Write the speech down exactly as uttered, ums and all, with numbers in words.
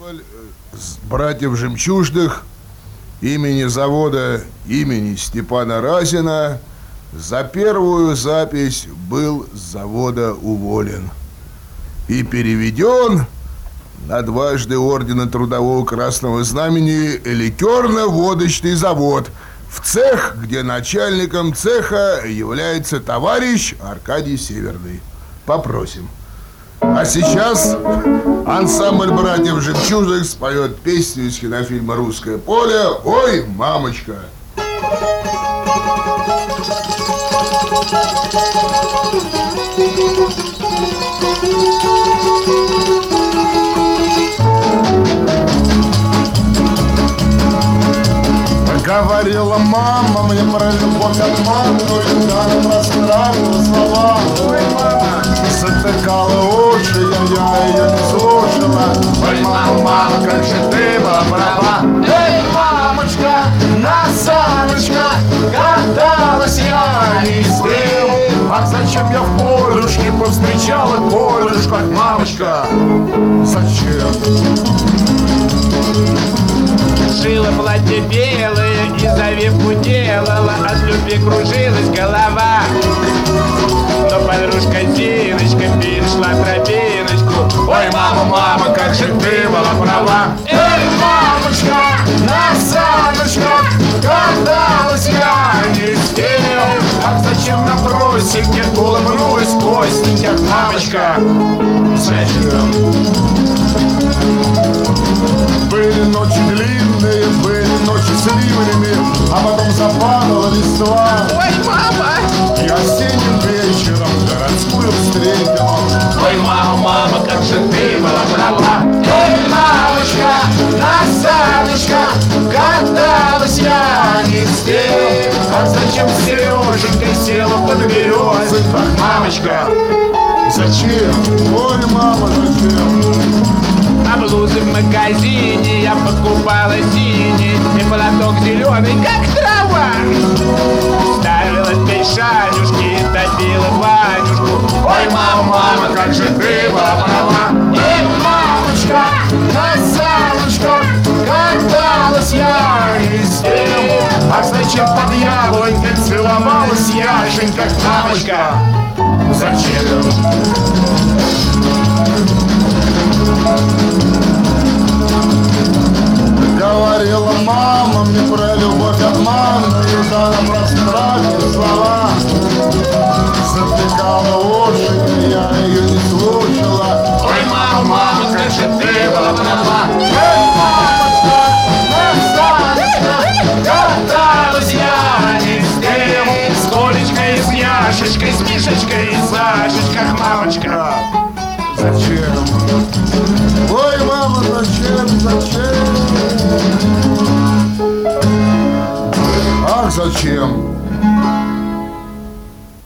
ансамбль братьев Жемчужных имени завода имени Степана Разина за первую запись был с завода уволен и переведен на дважды ордена Трудового Красного Знамени ликерно-водочный завод, в цех, где начальником цеха является товарищ Аркадий Северный. Попросим. А сейчас ансамбль братьев Жемчужных споет песню из кинофильма «Русское поле» «Ой, мамочка». Говорила мама мне про любовь от мамы, но иногда она расстраивала слова. Ой, мама, затыкала уши, я, я ее не слушала. Ой, мама, мама, как же ты была права. Эй, мамочка, на саночках каталась я не успел. А зачем я в полюшке повстречала Колюшку? Мамочка, зачем? Шила платье белое и завивку делала, от любви кружилась голова. Но подружка Зиночка перешла тропиночку. Ой, мама, мама, как же ты была права. Эй, мамочка, на саночках каталась я не успел. А зачем на просеке улыбнулась Костенька? Мамочка, зачем? Были ночи длинные, были ночи с ливнями, а потом западала листва. Ой, мама! И осенним вечером городскую встретила. Ой, мама, мама, как же ты была права. Эй, мамочка, на саночках каталась я не успел. А зачем Сереженька села под березы? Ах, мамочка, зачем? Ой, мама, зачем? А блузы в магазине я покупала синий, и платок зеленый, как трава. Ставила пять шанюшки и топила Ванюшку. Ой, мама, мама, как же ты была права. Эй, мамочка, на саночках каталась я не успел. А зачем под яблонькой целовалась Яшенька? Мамочка, зачем? Говорила мама мне про любовь от мамы, и дала пространные слова. Затыкала уши, я ее не слушала. Ой, мама, мама, как же ты была права. Эй, мамочка, на саночках Каталась я не успел. С Колечкой, с Яшечкой, с Мишечкой и Сашечкой, мамочка. Зачем? Ой, мама, зачем, зачем? Ах, зачем?